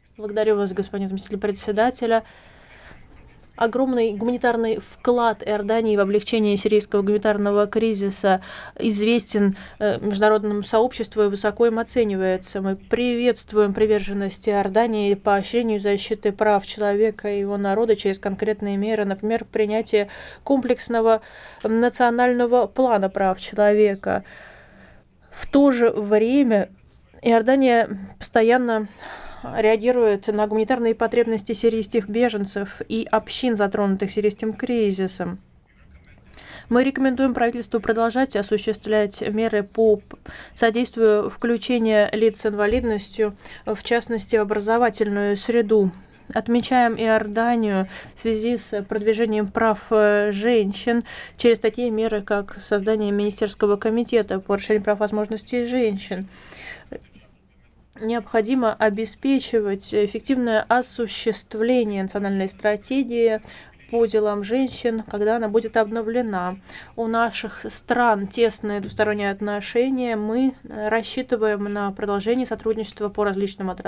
Благодарю вас, господин заместитель председателя. Огромный гуманитарный вклад Иордании в облегчение сирийского гуманитарного кризиса известен международному сообществу и высоко им оценивается. Мы приветствуем приверженность Иордании поощрению защиты прав человека и его народа через конкретные меры, например, принятие комплексного национального плана прав человека. В то же время Иордания постоянно реагирует на гуманитарные потребности сирийских беженцев и общин, затронутых сирийским кризисом. Мы рекомендуем правительству продолжать осуществлять меры по содействию включения лиц с инвалидностью, в частности, в образовательную среду. Отмечаем Иорданию в связи с продвижением прав женщин через такие меры, как создание Министерского комитета по расширению прав и возможностей женщин. Необходимо обеспечивать эффективное осуществление национальной стратегии по делам женщин, когда она будет обновлена. У наших стран тесные двусторонние отношения. Мы рассчитываем на продолжение сотрудничества по различным отраслям.